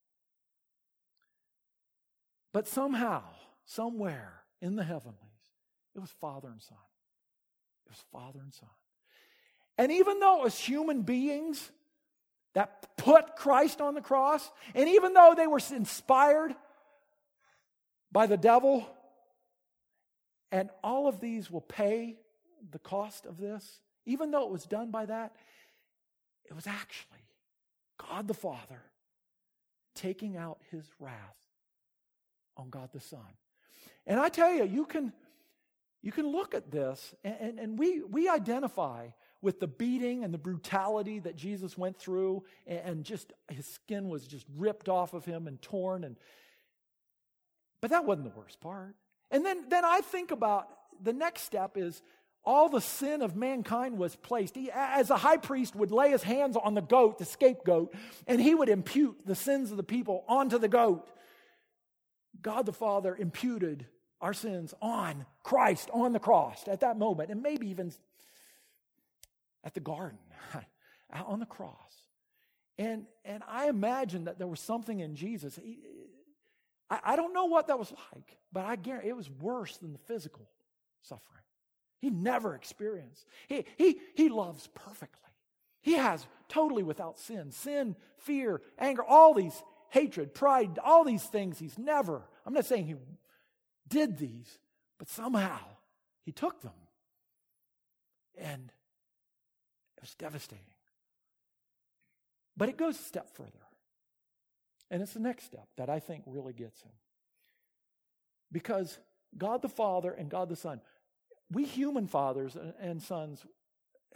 But somehow, somewhere in the heavenlies, it was Father and Son. It was Father and Son. And even though it was human beings that put Christ on the cross, and even though they were inspired by the devil, and all of these will pay the cost of this, even though it was done by that, it was actually God the Father taking out his wrath on God the Son. And I tell you, you can, you can look at this, and, and, and we, we identify with the beating and the brutality that Jesus went through, and, and just his skin was just ripped off of him and torn. And but that wasn't the worst part. And then, then I think about the next step is all the sin of mankind was placed. He, as a high priest would lay his hands on the goat, the scapegoat, and he would impute the sins of the people onto the goat. God the Father imputed our sins on Christ, on the cross at that moment, and maybe even at the garden, out on the cross. And, and I imagine that there was something in Jesus. He, I, I don't know what that was like, but I guarantee it was worse than the physical suffering. He never experienced. He, he, he loves perfectly. He has totally without sin. Sin, fear, anger, all these, hatred, pride, all these things he's never, I'm not saying he did these, but somehow he took them. And it was devastating. But it goes a step further. And it's the next step that I think really gets him. Because God the Father and God the Son, we human fathers and sons, I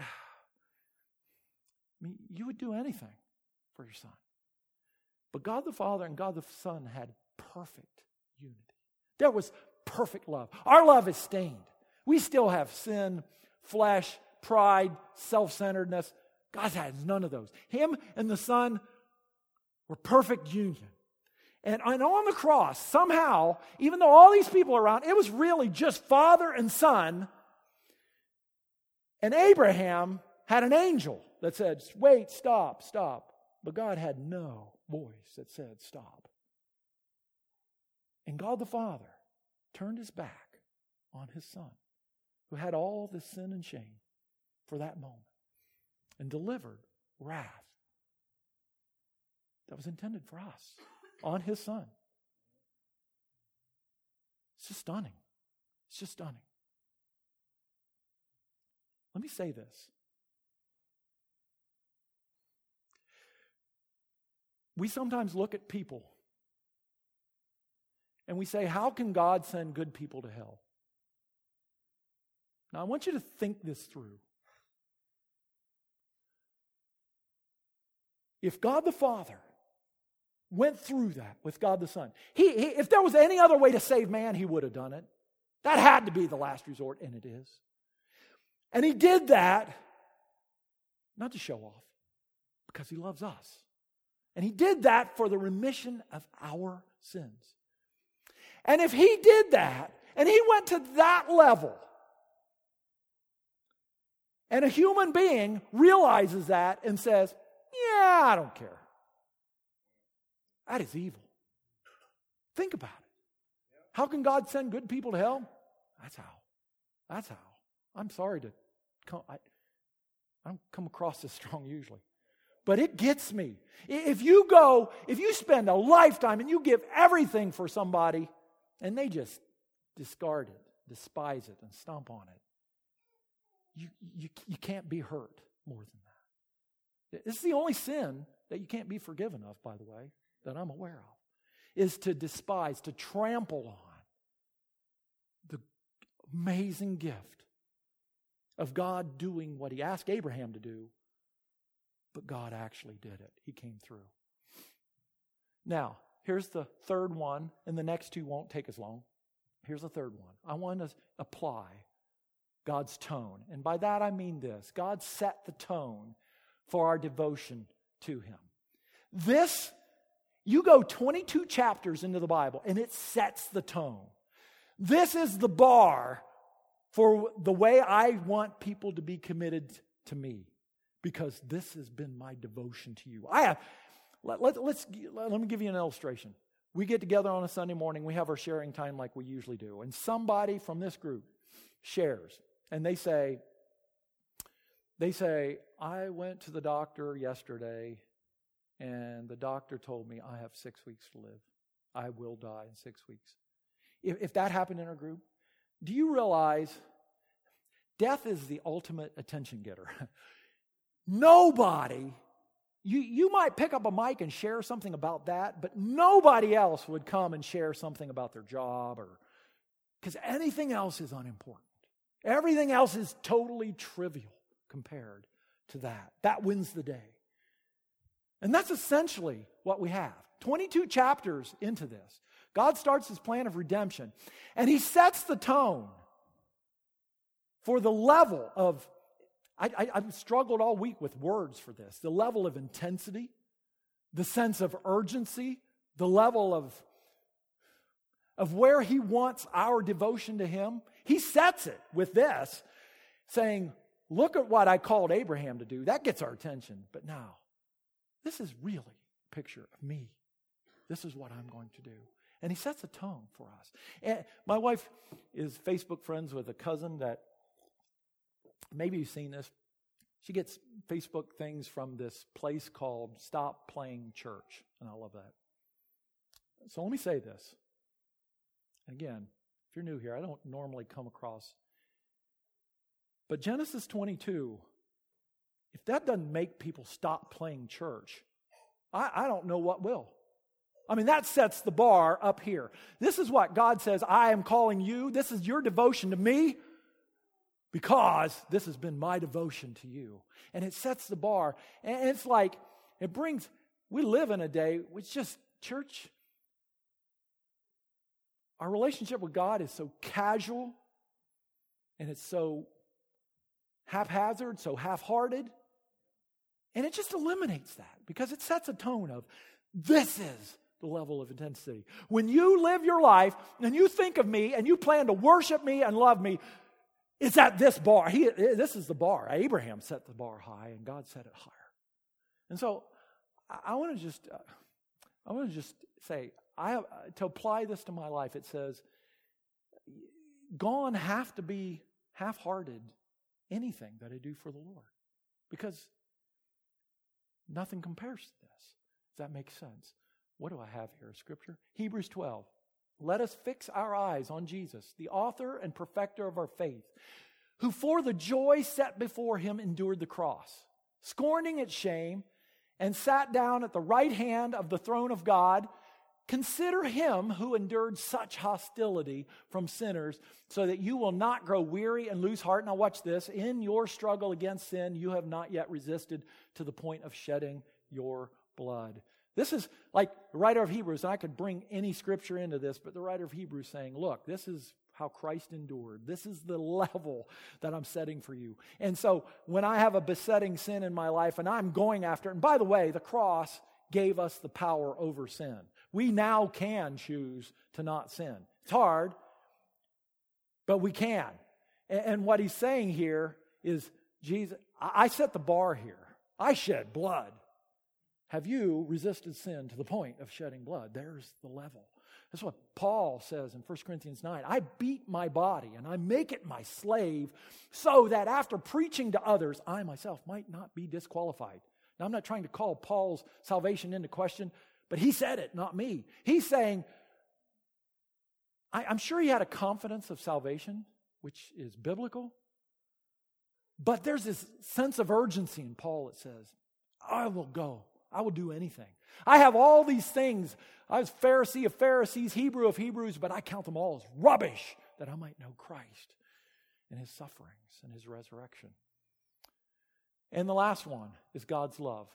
mean, you would do anything for your son. But God the Father and God the Son had perfect unity. There was perfect love. Our love is stained. We still have sin, flesh, pride, self-centeredness. God has none of those. Him and the Son were perfect union. And, and on the cross, somehow, even though all these people are around, it was really just Father and Son. And Abraham had an angel that said, wait, stop, stop. But God had no voice that said, stop. And God the Father turned his back on his Son, who had all the sin and shame for that moment, and delivered wrath that was intended for us on his Son. It's just stunning. It's just stunning. Let me say this. We sometimes look at people and we say, how can God send good people to hell? Now, I want you to think this through. If God the Father went through that with God the Son, he, he, if there was any other way to save man, he would have done it. That had to be the last resort, and it is. And he did that, not to show off, because he loves us. And he did that for the remission of our sins. And if he did that, and he went to that level, and a human being realizes that and says, yeah, I don't care. That is evil. Think about it. How can God send good people to hell? That's how. That's how. I'm sorry to come. I, I don't come across this strong usually. But it gets me. If you go, if you spend a lifetime and you give everything for somebody and they just discard it, despise it, and stomp on it, you, you, you can't be hurt more than that. This is the only sin that you can't be forgiven of, by the way, that I'm aware of, is to despise, to trample on the amazing gift of God doing what he asked Abraham to do. But God actually did it. He came through. Now, here's the third one, and the next two won't take as long. Here's the third one. I want to apply God's tone. And by that I mean this. God set the tone for our devotion to him. This, you go twenty-two chapters into the Bible, and it sets the tone. This is the bar for the way I want people to be committed to me. Because this has been my devotion to you. I have, let, let, let's, let me give you an illustration. We get together on a Sunday morning. We have our sharing time like we usually do. And somebody from this group shares. And they say, they say, I went to the doctor yesterday and the doctor told me I have six weeks to live. I will die in six weeks. If, if that happened in our group, do you realize death is the ultimate attention getter? Nobody, you, you might pick up a mic and share something about that, but nobody else would come and share something about their job, or because anything else is unimportant. Everything else is totally trivial compared to that. That wins the day. And that's essentially what we have. twenty-two chapters into this. God starts his plan of redemption, and he sets the tone for the level of I, I, I've struggled all week with words for this. The level of intensity, the sense of urgency, the level of of where he wants our devotion to him, he sets it with this, saying, look at what I called Abraham to do. That gets our attention. But now, this is really a picture of me. This is what I'm going to do. And he sets a tone for us. And my wife is Facebook friends with a cousin that, maybe you've seen this. She gets Facebook things from this place called Stop Playing Church. And I love that. So let me say this. Again, if you're new here, I don't normally come across. But Genesis twenty-two, if that doesn't make people stop playing church, I, I don't know what will. I mean, that sets the bar up here. This is what God says, I am calling you. This is your devotion to me because this has been my devotion to you. And it sets the bar. And it's like, it brings, we live in a day which just, church, our relationship with God is so casual and it's so haphazard, so half-hearted. And it just eliminates that because it sets a tone of, this is the level of intensity. When you live your life and you think of me and you plan to worship me and love me, it's at this bar. He, this is the bar. Abraham set the bar high and God set it higher. And so I, I want to just, uh, I want to just say, I have, uh, to apply this to my life, it says, gone have to be half-hearted anything that I do for the Lord. Because nothing compares to this. Does that make sense? What do I have here? Scripture? Hebrews twelve. Let us fix our eyes on Jesus, the author and perfecter of our faith, who for the joy set before him endured the cross, scorning its shame, and sat down at the right hand of the throne of God. Consider him who endured such hostility from sinners, so that you will not grow weary and lose heart. Now watch this. In your struggle against sin, you have not yet resisted to the point of shedding your blood. This is like the writer of Hebrews, and I could bring any scripture into this, but the writer of Hebrews saying, look, this is how Christ endured. This is the level that I'm setting for you. And so when I have a besetting sin in my life and I'm going after it, and by the way, the cross gave us the power over sin. We now can choose to not sin. It's hard, but we can. And what he's saying here is, Jesus, I set the bar here. I shed blood. Have you resisted sin to the point of shedding blood? There's the level. That's what Paul says in First Corinthians nine. I beat my body and I make it my slave so that after preaching to others, I myself might not be disqualified. Now, I'm not trying to call Paul's salvation into question, but he said it, not me. He's saying, I, I'm sure he had a confidence of salvation, which is biblical, but there's this sense of urgency in Paul that says, I will go. I will do anything. I have all these things. I was Pharisee of Pharisees, Hebrew of Hebrews, but I count them all as rubbish that I might know Christ and his sufferings and his resurrection. And the last one is God's love.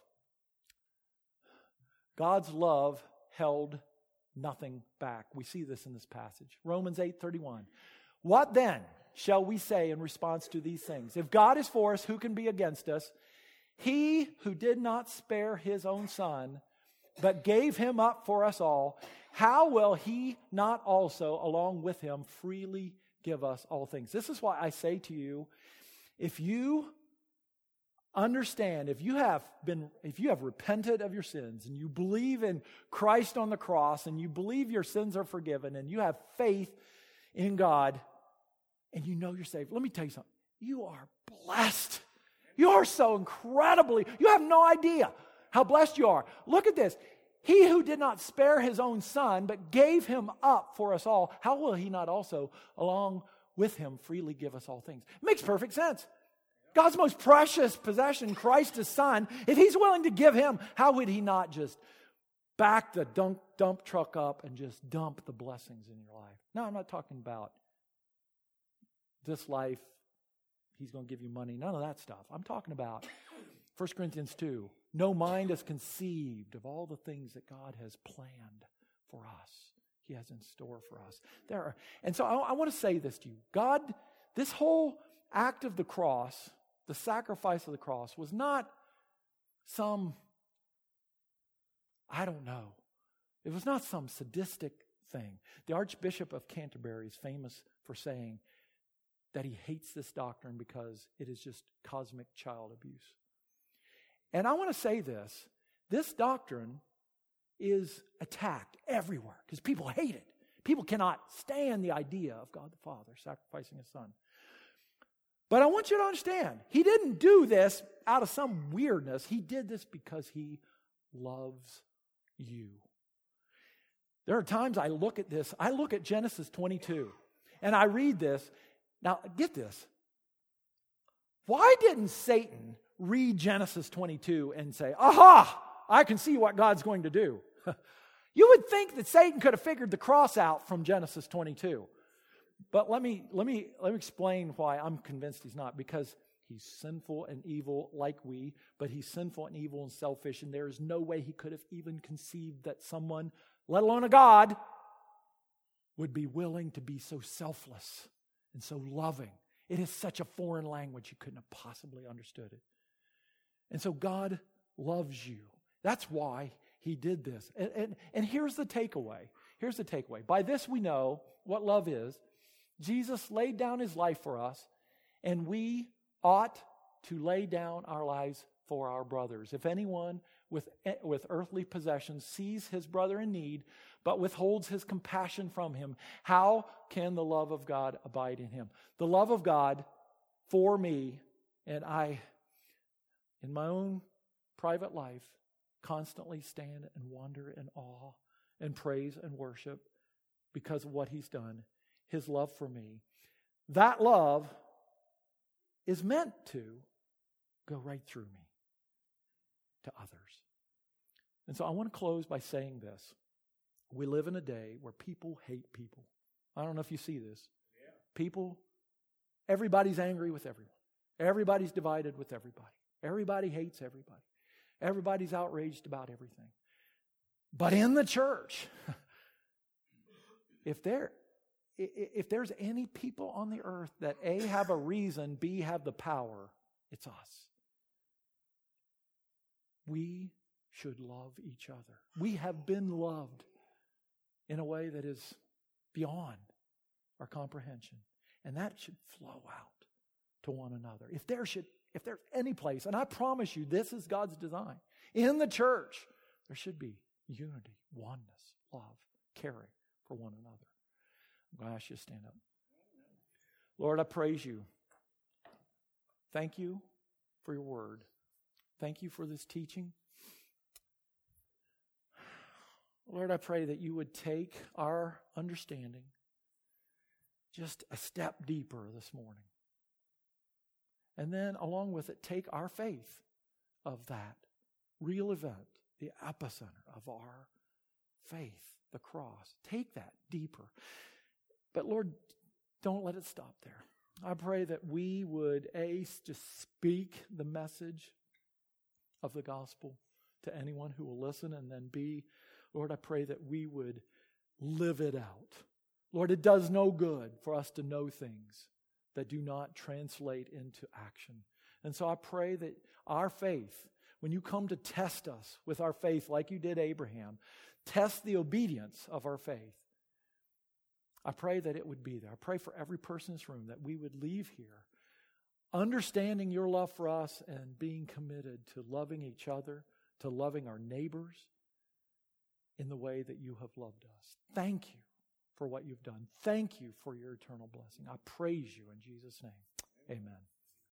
God's love held nothing back. We see this in this passage. Romans eight thirty-one. What then shall we say in response to these things? If God is for us, who can be against us? He who did not spare his own son, but gave him up for us all, how will he not also, along with him, freely give us all things? This is why I say to you, if you understand, if you have been, if you have repented of your sins, and you believe in Christ on the cross, and you believe your sins are forgiven, and you have faith in God, and you know you're saved, let me tell you something. You are blessed. You are so incredibly, you have no idea how blessed you are. Look at this. He who did not spare his own son, but gave him up for us all, how will he not also, along with him, freely give us all things? It makes perfect sense. God's most precious possession, Christ his son, if he's willing to give him, how would he not just back the dump, dump truck up and just dump the blessings in your life? No, I'm not talking about this life. He's going to give you money. None of that stuff. I'm talking about First Corinthians two. No mind is conceived of all the things that God has planned for us. He has in store for us. There are, and so I, I want to say this to you. God, this whole act of the cross, the sacrifice of the cross, was not some, I don't know, it was not some sadistic thing. The Archbishop of Canterbury is famous for saying that he hates this doctrine because it is just cosmic child abuse. And I want to say this. This doctrine is attacked everywhere because people hate it. People cannot stand the idea of God the Father sacrificing His Son. But I want you to understand, He didn't do this out of some weirdness. He did this because He loves you. There are times I look at this, I look at Genesis twenty-two, and I read this. Now, get this. Why didn't Satan read Genesis twenty-two and say, aha, I can see what God's going to do? You would think that Satan could have figured the cross out from Genesis twenty-two. But let me let me let me explain why I'm convinced he's not. Because he's sinful and evil like we, but he's sinful and evil and selfish, and there is no way he could have even conceived that someone, let alone a God, would be willing to be so selfless and so loving. It is such a foreign language, you couldn't have possibly understood it. And so God loves you. That's why He did this. And, and, and here's the takeaway. Here's the takeaway. By this we know what love is. Jesus laid down His life for us, and we ought to lay down our lives for our brothers. If anyone with, with earthly possessions sees his brother in need, but withholds his compassion from him, how can the love of God abide in him? The love of God for me, and I, in my own private life, constantly stand and wonder in awe and praise and worship because of what He's done. His love for me. That love is meant to go right through me to others. And so I want to close by saying this. We live in a day where people hate people. I don't know if you see this. Yeah. People, everybody's angry with everyone. Everybody's divided with everybody. Everybody hates everybody. Everybody's outraged about everything. But in the church, if there, if there's any people on the earth that A, have a reason, B, have the power, it's us. We should love each other. We have been loved in a way that is beyond our comprehension. And that should flow out to one another. If there should, if there's any place, and I promise you this is God's design, in the church, there should be unity, oneness, love, caring for one another. I'm going to ask you to stand up. Lord, I praise You. Thank You for Your word. Thank You for this teaching. Lord, I pray that You would take our understanding just a step deeper this morning. And then along with it, take our faith of that real event, the epicenter of our faith, the cross. Take that deeper. But Lord, don't let it stop there. I pray that we would, A, just speak the message of the gospel to anyone who will listen, and then B, Lord, I pray that we would live it out. Lord, it does no good for us to know things that do not translate into action. And so I pray that our faith, when You come to test us with our faith like You did Abraham, test the obedience of our faith. I pray that it would be there. I pray for every person in this room that we would leave here understanding Your love for us and being committed to loving each other, to loving our neighbors in the way that You have loved us. Thank You for what You've done. Thank You for Your eternal blessing. I praise You in Jesus' name. Amen.